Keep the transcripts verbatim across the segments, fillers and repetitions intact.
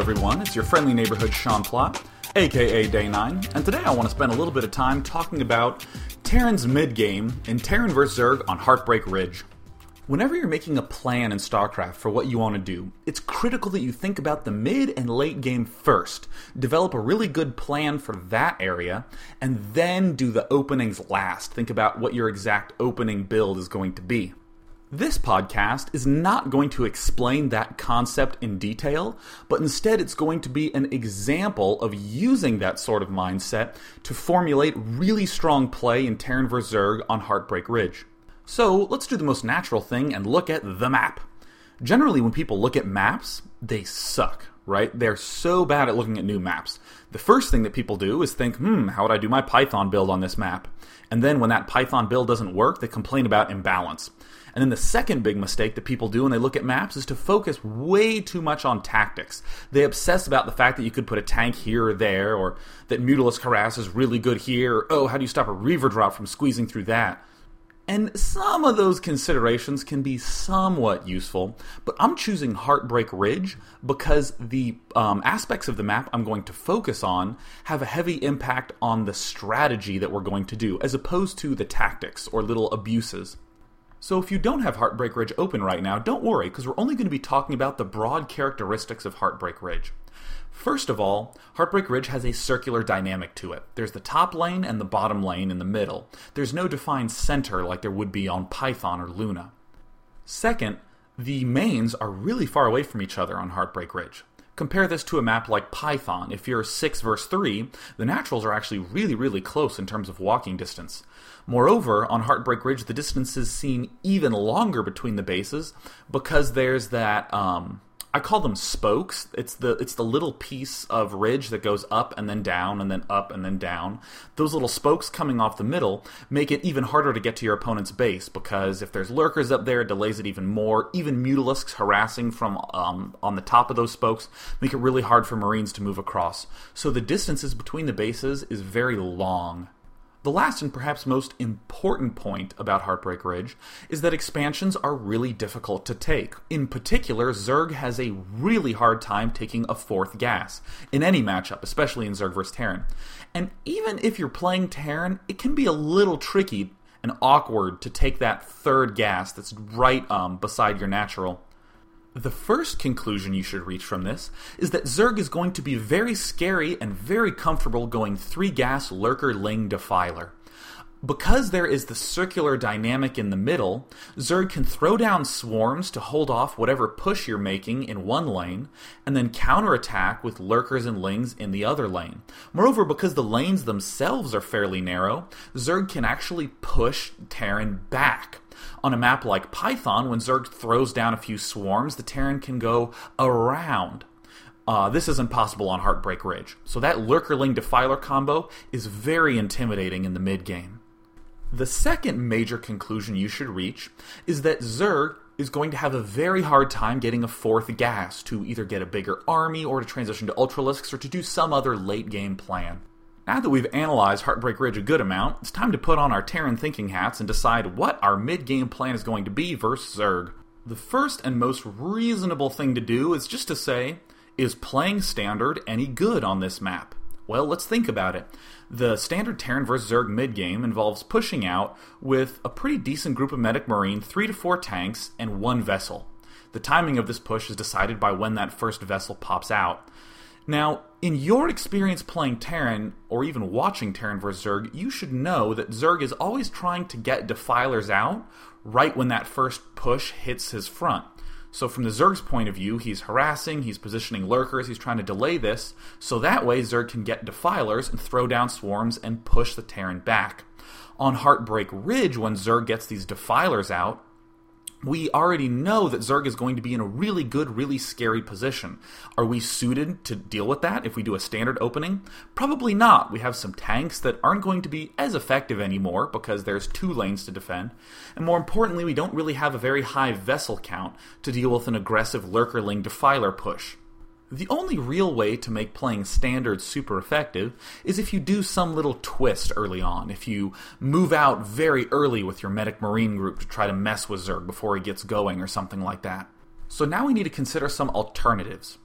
everyone, it's your friendly neighborhood Sean Plott, aka Day nine, and today I want to spend a little bit of time talking about Terran's mid-game in Terran versus. Zerg on Heartbreak Ridge. Whenever you're making a plan in StarCraft for what you want to do, it's critical that you think about the mid and late game first, develop a really good plan for that area, and then do the openings last. Think about what your exact opening build is going to be. This podcast is not going to explain that concept in detail, but instead it's going to be an example of using that sort of mindset to formulate really strong play in Terran versus. Zerg on Heartbreak Ridge. So let's do the most natural thing and look at the map. Generally, when people look at maps, they suck, right? They're so bad at looking at new maps. The first thing that people do is think, hmm, how would I do my Python build on this map? And then when that Python build doesn't work, they complain about imbalance. And then the second big mistake that people do when they look at maps is to focus way too much on tactics. They obsess about the fact that you could put a tank here or there, or that Mutalisk Harass is really good here, or oh, how do you stop a Reaver drop from squeezing through that? And some of those considerations can be somewhat useful, but I'm choosing Heartbreak Ridge because the um, aspects of the map I'm going to focus on have a heavy impact on the strategy that we're going to do, as opposed to the tactics or little abuses. So if you don't have Heartbreak Ridge open right now, don't worry, because we're only going to be talking about the broad characteristics of Heartbreak Ridge. First of all, Heartbreak Ridge has a circular dynamic to it. There's the top lane and the bottom lane in the middle. There's no defined center like there would be on Python or Luna. Second, the mains are really far away from each other on Heartbreak Ridge. Compare this to a map like Python. If you're six versus three, the naturals are actually really, really close in terms of walking distance. Moreover, on Heartbreak Ridge, the distances seem even longer between the bases because there's that, um, I call them spokes. It's the it's the little piece of ridge that goes up and then down and then up and then down. Those little spokes coming off the middle make it even harder to get to your opponent's base because if there's lurkers up there, it delays it even more. Even Mutalisks harassing from um, on the top of those spokes make it really hard for Marines to move across. So the distances between the bases is very long. The last and perhaps most important point about Heartbreak Ridge is that expansions are really difficult to take. In particular, Zerg has a really hard time taking a fourth gas in any matchup, especially in Zerg versus. Terran. And even if you're playing Terran, it can be a little tricky and awkward to take that third gas that's right um, beside your natural. The first conclusion you should reach from this is that Zerg is going to be very scary and very comfortable going three gas Lurker Ling Defiler. Because there is the circular dynamic in the middle, Zerg can throw down swarms to hold off whatever push you're making in one lane, and then counterattack with Lurkers and Lings in the other lane. Moreover, because the lanes themselves are fairly narrow, Zerg can actually push Terran back. On a map like Python, when Zerg throws down a few swarms, the Terran can go around. Uh, this isn't possible on Heartbreak Ridge. So that Lurkerling Defiler combo is very intimidating in the mid-game. The second major conclusion you should reach is that Zerg is going to have a very hard time getting a fourth gas to either get a bigger army or to transition to Ultralisks or to do some other late-game plan. Now that we've analyzed Heartbreak Ridge a good amount, it's time to put on our Terran thinking hats and decide what our mid-game plan is going to be versus Zerg. The first and most reasonable thing to do is just to say, is playing Standard any good on this map? Well, let's think about it. The Standard Terran versus. Zerg mid-game involves pushing out with a pretty decent group of Medic Marine, three to four tanks, and one vessel. The timing of this push is decided by when that first vessel pops out. Now, in your experience playing Terran, or even watching Terran versus. Zerg, you should know that Zerg is always trying to get Defilers out right when that first push hits his front. So from the Zerg's point of view, he's harassing, he's positioning Lurkers, he's trying to delay this, so that way Zerg can get Defilers and throw down swarms and push the Terran back. On Heartbreak Ridge, when Zerg gets these Defilers out, we already know that Zerg is going to be in a really good, really scary position. Are we suited to deal with that if we do a standard opening? Probably not. We have some tanks that aren't going to be as effective anymore because there's two lanes to defend. And more importantly, we don't really have a very high vessel count to deal with an aggressive Lurkerling Defiler push. The only real way to make playing Standard super effective is if you do some little twist early on. If you move out very early with your Medic Marine group to try to mess with Zerg before he gets going or something like that. So now we need to consider some alternatives.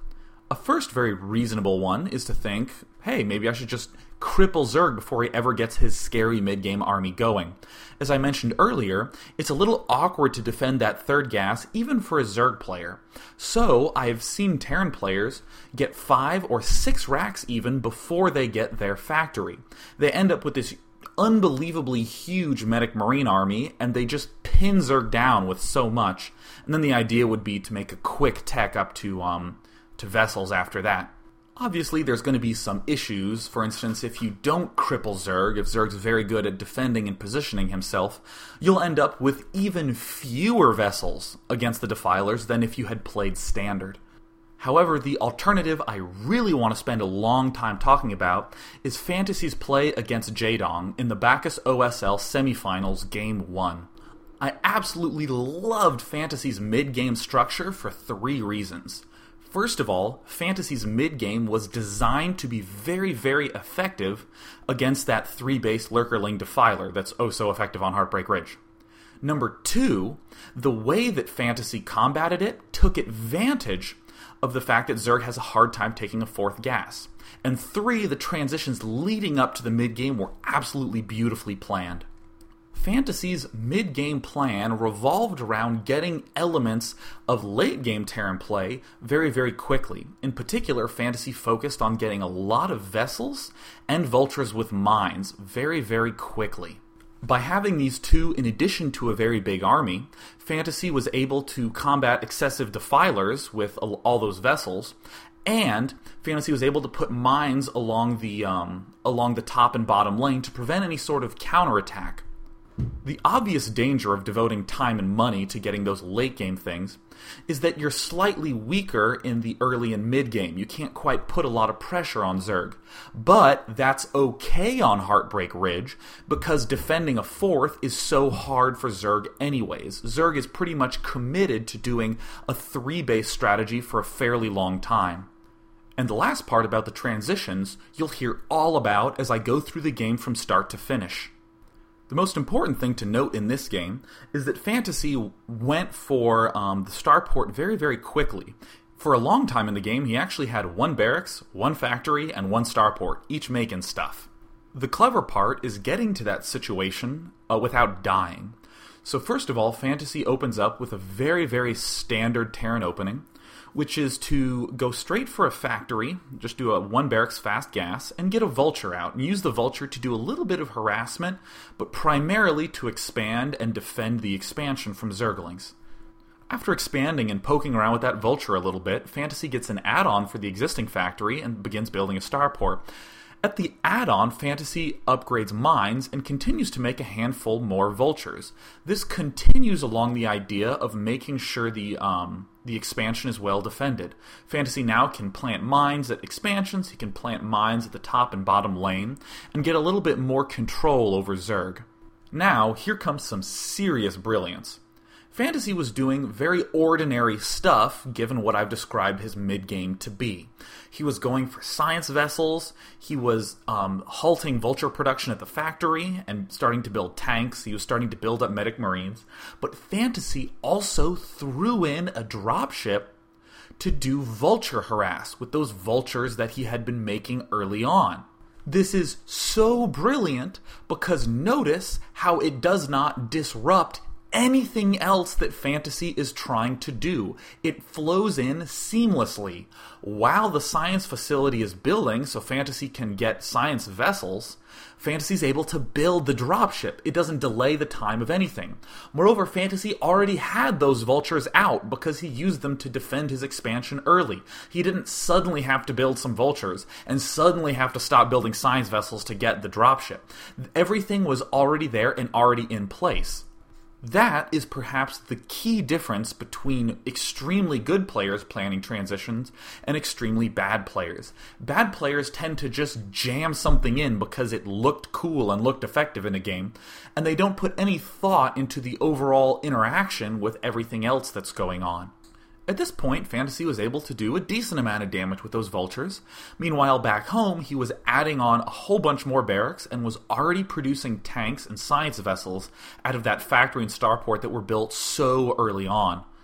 A first very reasonable one is to think, hey, maybe I should just cripple Zerg before he ever gets his scary mid-game army going. As I mentioned earlier, it's a little awkward to defend that third gas even for a Zerg player. So I've seen Terran players get five or six racks even before they get their factory. They end up with this unbelievably huge Medic Marine army, and they just pin Zerg down with so much. And then the idea would be to make a quick tech up to um to vessels after that. Obviously, there's going to be some issues. For instance, if you don't cripple Zerg, if Zerg's very good at defending and positioning himself, you'll end up with even fewer vessels against the Defilers than if you had played Standard. However, the alternative I really want to spend a long time talking about is Fantasy's play against Jaedong in the Bacchus O S L semifinals Game one. I absolutely loved Fantasy's mid-game structure for three reasons. First of all, Fantasy's mid-game was designed to be very, very effective against that three-base Lurkerling Defiler that's oh so effective on Heartbreak Ridge. Number two, the way that Fantasy combated it took advantage of the fact that Zerg has a hard time taking a fourth gas. And three, the transitions leading up to the mid-game were absolutely beautifully planned. Fantasy's mid-game plan revolved around getting elements of late-game Terran play very, very quickly. In particular, Fantasy focused on getting a lot of vessels and vultures with mines very, very quickly. By having these two in addition to a very big army, Fantasy was able to combat excessive defilers with all those vessels, and Fantasy was able to put mines along the um, along the top and bottom lane to prevent any sort of counterattack. The obvious danger of devoting time and money to getting those late-game things is that you're slightly weaker in the early and mid-game. You can't quite put a lot of pressure on Zerg. But that's okay on Heartbreak Ridge, because defending a fourth is so hard for Zerg anyways. Zerg is pretty much committed to doing a three-base strategy for a fairly long time. And the last part about the transitions, you'll hear all about as I go through the game from start to finish. The most important thing to note in this game is that Fantasy went for um, the starport very, very quickly. For a long time in the game, he actually had one barracks, one factory, and one starport, each making stuff. The clever part is getting to that situation uh, without dying. So first of all, Fantasy opens up with a very, very standard Terran opening, which is to go straight for a factory, just do a one barracks fast gas, and get a vulture out, and use the vulture to do a little bit of harassment, but primarily to expand and defend the expansion from Zerglings. After expanding and poking around with that vulture a little bit, Fantasy gets an add-on for the existing factory and begins building a starport. At the add-on, Fantasy upgrades mines and continues to make a handful more vultures. This continues along the idea of making sure the um, the expansion is well defended. Fantasy now can plant mines at expansions, he can plant mines at the top and bottom lane, and get a little bit more control over Zerg. Now, here comes some serious brilliance. Fantasy was doing very ordinary stuff, given what I've described his mid-game to be. He was going for science vessels, he was um, halting vulture production at the factory, and starting to build tanks, he was starting to build up medic marines, but Fantasy also threw in a dropship to do vulture harass with those vultures that he had been making early on. This is so brilliant because notice how it does not disrupt anything else that Fantasy is trying to do. It flows in seamlessly. While the science facility is building, so Fantasy can get science vessels, Fantasy's able to build the dropship. It doesn't delay the time of anything. Moreover, Fantasy already had those vultures out because he used them to defend his expansion early. He didn't suddenly have to build some vultures and suddenly have to stop building science vessels to get the dropship. Everything was already there and already in place. That is perhaps the key difference between extremely good players planning transitions and extremely bad players. Bad players tend to just jam something in because it looked cool and looked effective in a game, and they don't put any thought into the overall interaction with everything else that's going on. At this point, Fantasy was able to do a decent amount of damage with those vultures. Meanwhile, back home, he was adding on a whole bunch more barracks and was already producing tanks and science vessels out of that factory and starport that were built so early on.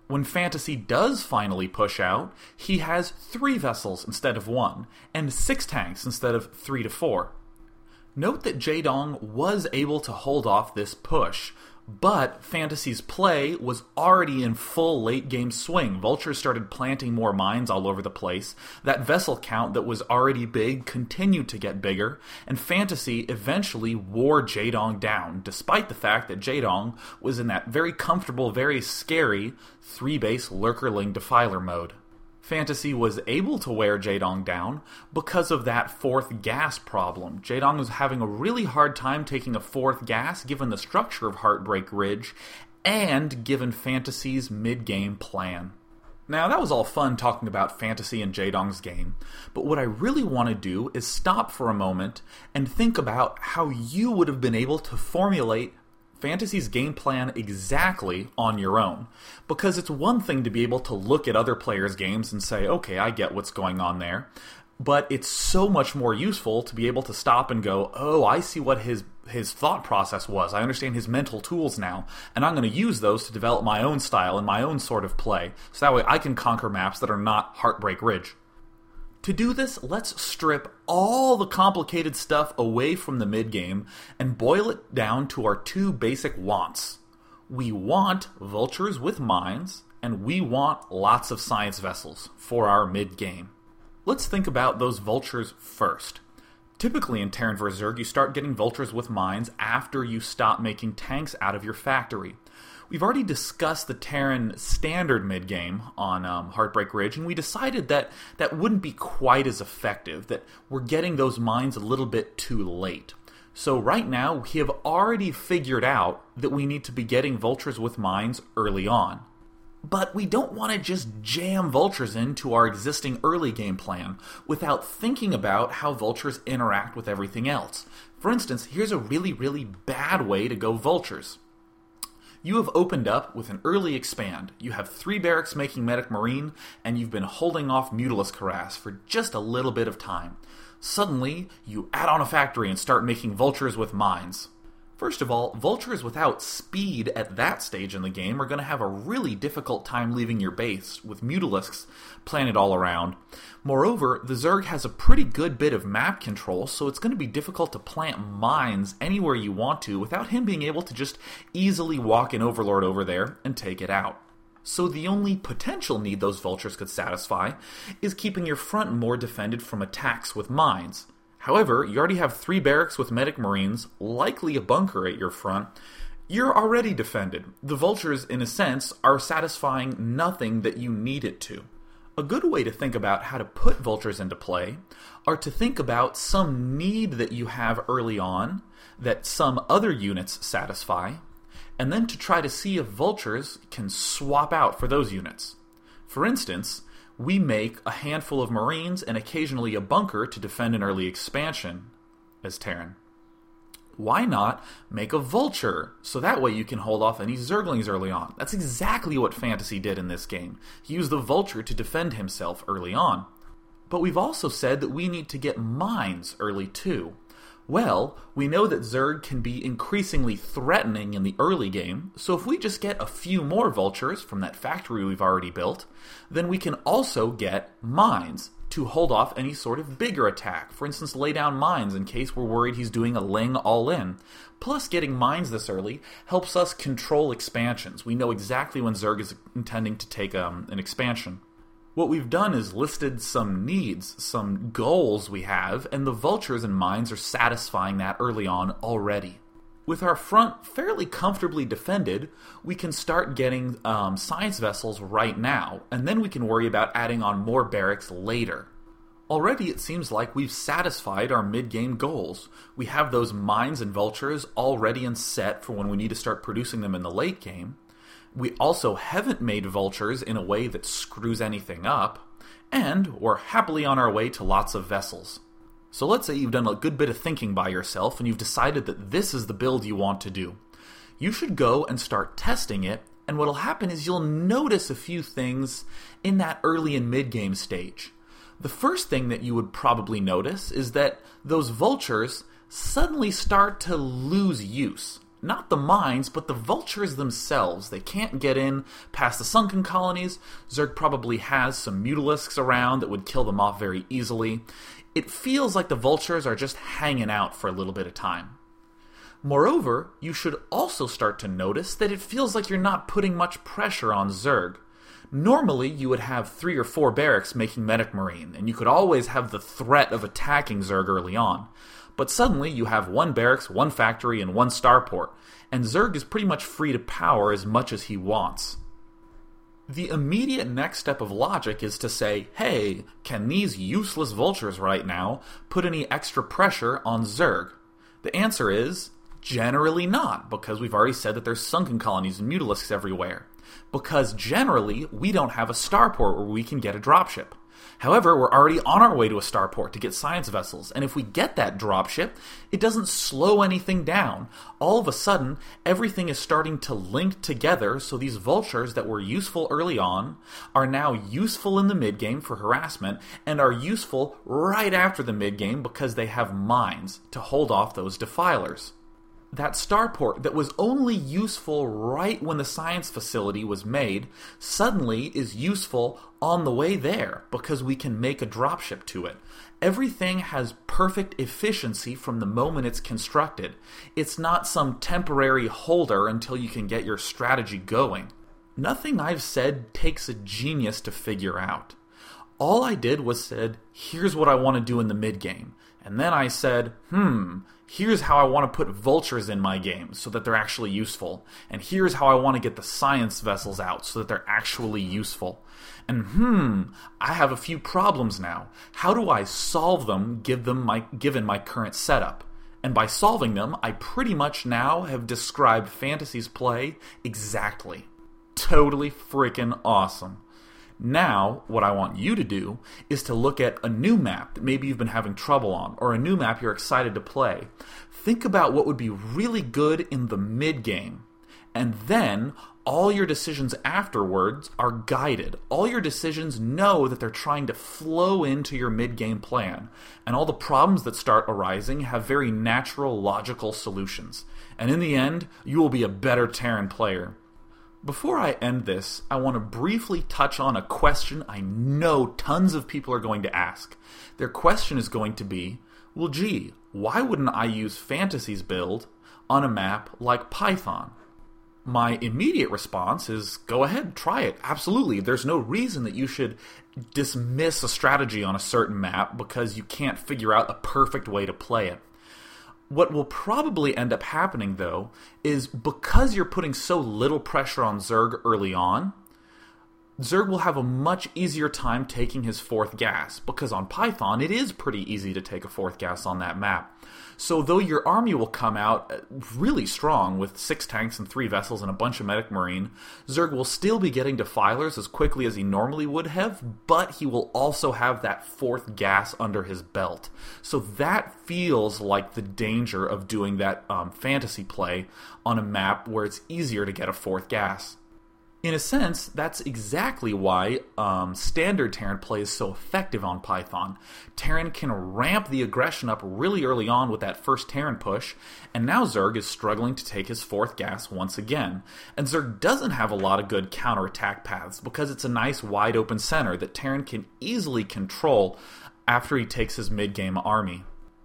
When Fantasy does finally push out, he has three vessels instead of one, and six tanks instead of three to four. Note that Jaedong was able to hold off this push, but Fantasy's play was already in full late-game swing. Vultures started planting more mines all over the place. That vessel count that was already big continued to get bigger, and Fantasy eventually wore Jaedong down, despite the fact that Jaedong was in that very comfortable, very scary three-base Lurkerling Defiler mode. Fantasy was able to wear Jaedong down because of that fourth gas problem. Jaedong was having a really hard time taking a fourth gas given the structure of Heartbreak Ridge and given Fantasy's mid-game plan. Now, that was all fun talking about Fantasy and Jaedong's game, but what I really want to do is stop for a moment and think about how you would have been able to formulate Fantasy's game plan exactly on your own. Because it's one thing to be able to look at other players' games and say, okay, I get what's going on there. But it's so much more useful to be able to stop and go, oh, I see what his his thought process was. I understand his mental tools now, and I'm going to use those to develop my own style and my own sort of play. So that way I can conquer maps that are not Heartbreak Ridge. To do this, let's strip all the complicated stuff away from the mid-game and boil it down to our two basic wants. We want vultures with mines, and we want lots of science vessels for our mid-game. Let's think about those vultures first. Typically in Terran versus. Zerg, you start getting vultures with mines after you stop making tanks out of your factory. We've already discussed the Terran standard mid-game on um, Heartbreak Ridge, and we decided that that wouldn't be quite as effective, that we're getting those mines a little bit too late. So right now, we have already figured out that we need to be getting vultures with mines early on. But we don't want to just jam vultures into our existing early game plan without thinking about how vultures interact with everything else. For instance, here's a really, really bad way to go vultures. You have opened up with an early expand. You have three barracks making Medic Marine, and you've been holding off Mutalisk Harass for just a little bit of time. Suddenly, you add on a factory and start making vultures with mines. First of all, vultures without speed at that stage in the game are going to have a really difficult time leaving your base, with Mutalisks planted all around. Moreover, the Zerg has a pretty good bit of map control, so it's going to be difficult to plant mines anywhere you want to without him being able to just easily walk an Overlord over there and take it out. So the only potential need those vultures could satisfy is keeping your front more defended from attacks with mines. However, you already have three barracks with Medic Marines, likely a bunker at your front. You're already defended. The vultures, in a sense, are satisfying nothing that you need it to. A good way to think about how to put vultures into play are to think about some need that you have early on that some other units satisfy, and then to try to see if vultures can swap out for those units. For instance, we make a handful of Marines and occasionally a bunker to defend an early expansion as Terran. Why not make a Vulture, so that way you can hold off any Zerglings early on? That's exactly what Fantasy did in this game. He used the Vulture to defend himself early on. But we've also said that we need to get mines early too. Well, we know that Zerg can be increasingly threatening in the early game, so if we just get a few more Vultures from that factory we've already built, then we can also get mines to hold off any sort of bigger attack. For instance, lay down mines in case we're worried he's doing a Ling all-in. Plus, getting mines this early helps us control expansions. We know exactly when Zerg is intending to take um, an expansion. What we've done is listed some needs, some goals we have, and the Vultures and mines are satisfying that early on already. With our front fairly comfortably defended, we can start getting um, science vessels right now, and then we can worry about adding on more barracks later. Already it seems like we've satisfied our mid-game goals. We have those mines and Vultures all ready and set for when we need to start producing them in the late game. We also haven't made Vultures in a way that screws anything up, and we're happily on our way to lots of vessels. So let's say you've done a good bit of thinking by yourself and you've decided that this is the build you want to do. You should go and start testing it, and what'll happen is you'll notice a few things in that early and mid-game stage. The first thing that you would probably notice is that those Vultures suddenly start to lose use. not the mines, but the vultures themselves. They can't get in past the sunken colonies. Zerg probably has some mutalisks around that would kill them off very easily. It feels like the vultures are just hanging out for a little bit of time. Moreover, you should also start to notice that it feels like you're not putting much pressure on Zerg. Normally, you would have three or four barracks making Medic Marine, and you could always have the threat of attacking Zerg early on. But suddenly, you have one barracks, one factory, and one starport, and Zerg is pretty much free to power as much as he wants. The immediate next step of logic is to say, hey, can these useless vultures right now put any extra pressure on Zerg? The answer is, generally not, because we've already said that there's sunken colonies and mutalisks everywhere. Because generally, we don't have a starport where we can get a dropship. However, we're already on our way to a starport to get science vessels, and if we get that dropship, it doesn't slow anything down. All of a sudden, everything is starting to link together, so these vultures that were useful early on are now useful in the mid-game for harassment, and are useful right after the mid-game because they have mines to hold off those defilers. That starport that was only useful right when the science facility was made suddenly is useful on the way there because we can make a dropship to it. Everything has perfect efficiency from the moment it's constructed. It's not some temporary holder until you can get your strategy going. Nothing I've said takes a genius to figure out. All I did was said, here's what I want to do in the mid-game. And then I said, hmm, here's how I want to put vultures in my game so that they're actually useful. And here's how I want to get the science vessels out so that they're actually useful. And hmm, I have a few problems now. How do I solve them give them my, given my current setup? And by solving them, I pretty much now have described Fantasy's play exactly. Totally freaking awesome. Now, what I want you to do is to look at a new map that maybe you've been having trouble on, or a new map you're excited to play. Think about what would be really good in the mid-game. And then, all your decisions afterwards are guided. All your decisions know that they're trying to flow into your mid-game plan. And all the problems that start arising have very natural, logical solutions. And in the end, you will be a better Terran player. Before I end this, I want to briefly touch on a question I know tons of people are going to ask. Their question is going to be, well gee, why wouldn't I use Fantasy's build on a map like Python? My immediate response is, go ahead, try it. Absolutely. There's no reason that you should dismiss a strategy on a certain map because you can't figure out a perfect way to play it. What will probably end up happening, though, is because you're putting so little pressure on Zerg early on, Zerg will have a much easier time taking his fourth gas, because on Python it is pretty easy to take a fourth gas on that map. So though your army will come out really strong with six tanks and three vessels and a bunch of Medic Marine, Zerg will still be getting defilers as quickly as he normally would have, but he will also have that fourth gas under his belt. So that feels like the danger of doing that um, fantasy play on a map where it's easier to get a fourth gas. In a sense, that's exactly why um, standard Terran play is so effective on Python. Terran can ramp the aggression up really early on with that first Terran push, and now Zerg is struggling to take his fourth gas once again. And Zerg doesn't have a lot of good counterattack paths because it's a nice wide open center that Terran can easily control after he takes his mid-game army.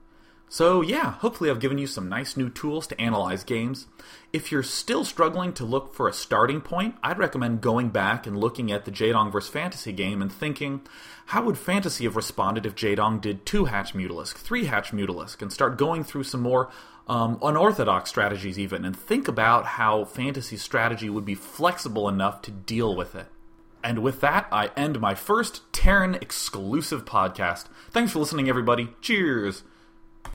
So yeah, hopefully I've given you some nice new tools to analyze games. If you're still struggling to look for a starting point, I'd recommend going back and looking at the Jaedong versus. Fantasy game and thinking, how would Fantasy have responded if Jaedong did two-hatch Mutalisk, three-hatch Mutalisk, and start going through some more um, unorthodox strategies even, and think about how Fantasy's strategy would be flexible enough to deal with it. And with that, I end my first Terran exclusive podcast. Thanks for listening, everybody. Cheers!